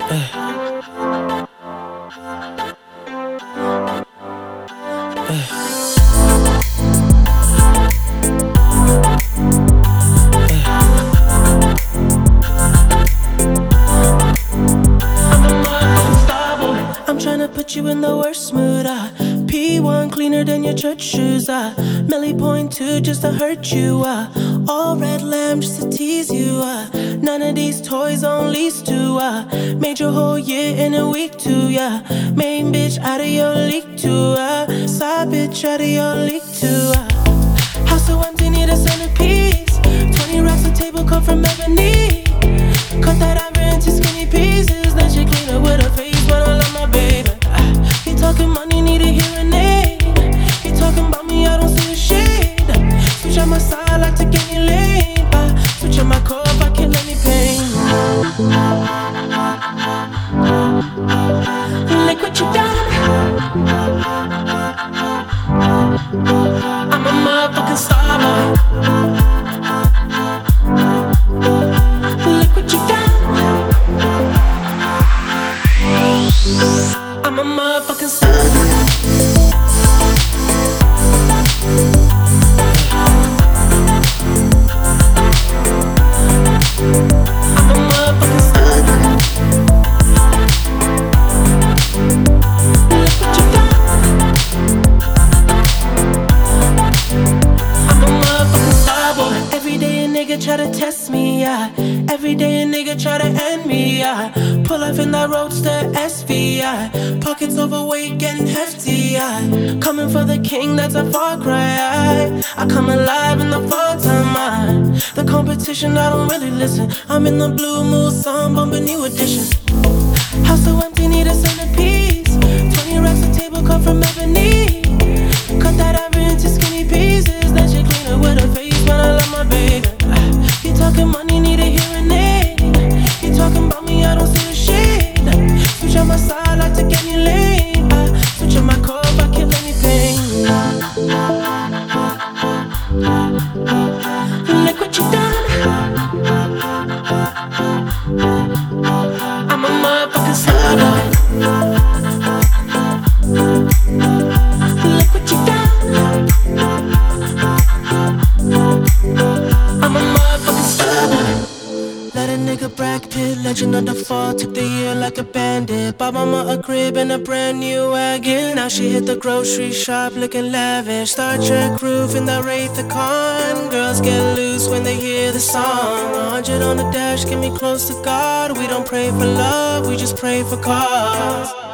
I'm tryna put you in the worst mood. P1 cleaner than your church shoes. Millie point two just to hurt you. All red lamb just to tease you. None of these toys on lease to. Made your whole year in a week too. Main bitch out of your league too. Side bitch out of your league too. House so empty, need a centerpiece. 20 racks a table come from ebony. Cut that ivory into skinny pieces. Then she clean up with her face, but I love my baby. He talking money, need a hearing aid. He talking about me, I don't see a shade. Switch on my side, like to get any lane. Switch on my core if I kill any pain. Look what you done. I'm a motherfucking star boy. Look what you done. I'm a motherfucking star. I'm a motherfucking star. Look what you done. I'm a motherfucking star boy. Every day a nigga try to test me, Every day a nigga try to end me, Pull up in that roadster SVI. Pockets overweight, getting hefty, Coming for the king, that's a far cry, I come alive in the fall time, The competition, I don't really listen. I'm in the blue mood, song bumping new edition. House so empty, need a centerpiece. 20 racks a table come from ebony. Cut that ivory into skinny pieces. Then she clean it with her face, but I love my baby. He talking money, need a hearing aid. He talking about me, I don't see a shade. Switch on my side, like to get any lane. Switch on my core if I kill any pain. Look what you done. I'm a motherfucking star boy. Look what you done. I'm a motherfucking star boy. Let a nigga Brad Pitt, legend of the fall, took the year like a bandit. Bought mama a crib and a brand new wagon. Now she hit the grocery shop looking lavish. Star Trek roof in the Wraith the Con. Girls get loose when they hear the song. 100 on the dash, get me close to God. We don't pray for love, we just pray for cause.